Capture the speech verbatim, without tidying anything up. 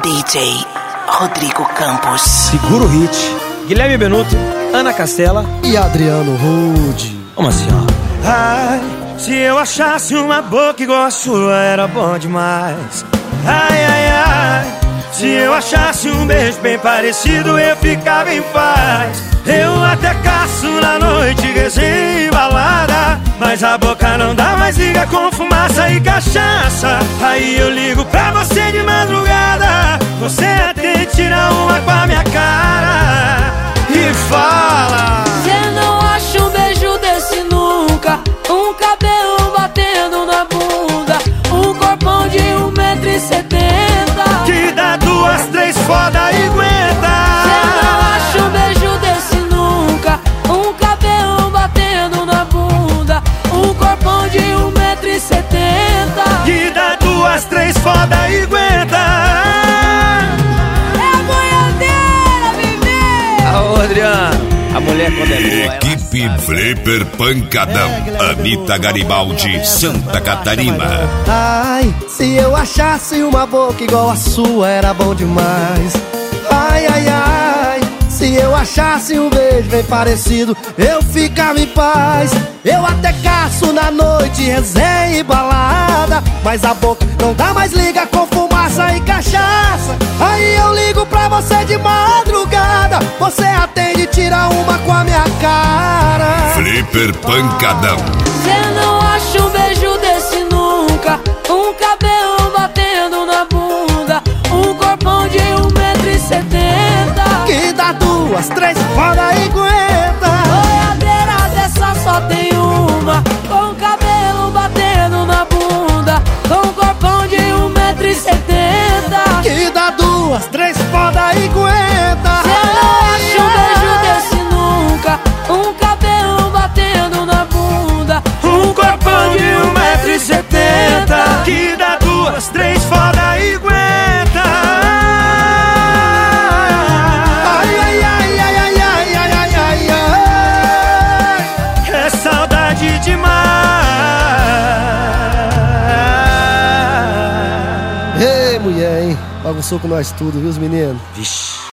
D J Rodrigo Campos. Segura o hit. Guilherme Benuto, Ana Castela e Adriano Rude. Vamos assim, ó. Ai, se eu achasse uma boca igual a sua, era bom demais. Ai, ai, ai, se eu achasse um beijo bem parecido, eu ficava em paz. Eu até caço na noite, resenha e balada, mas a boca não dá mais, liga com fumaça e cachaça. Aí eu ligo pra você de madrugada, você atende, tira uma com a minha cara e fala: cê não acha um beijo desse nunca, um cabelo batendo na bunda, um corpão de um metro e setenta, que dá duas, três foda e aguenta. Cê não acha um beijo desse nunca, um cabelo batendo na bunda, um corpão de um metro e setenta, que dá duas, três foda e aguenta. É a boiadeira, bebê! Alô, Adriano. A mulher quando é boa, Equipe Flipper Pancadão, Anitta Garibaldi, Santa Catarina. Ai, se eu achasse uma boca igual a sua, era bom demais. Ai, ai, ai, se eu achasse um beijo bem parecido, eu ficava em paz. Eu até caço na noite, resenha e balada, mas a boca não dá mais, liga com fumaça e cachaça. Aí eu ligo pra você de madrugada, você atende, tira uma com a minha cara. Flipper Pancadão. Cê não acha um beijo desse nunca, um cabelo batendo na bunda, um corpão de um metro e setenta, que dá duas, três, foda e aguenta. boiadeira dessa só tem uma, com cabelo batendo na bunda, com corpão de um metro e setenta, que dá duas, três, foda e aguenta. cê não acha um beijo desse nunca, um cabelo batendo na bunda, Um corpão de um metro e setenta, que dá duas, três foda e aguenta. Ai, ai, ai, ai, ai, ai, ai, ai, ai, ai. É saudade demais. Ei, mulher, hein? Bagunçou com nós tudo, viu, os meninos? Vixe.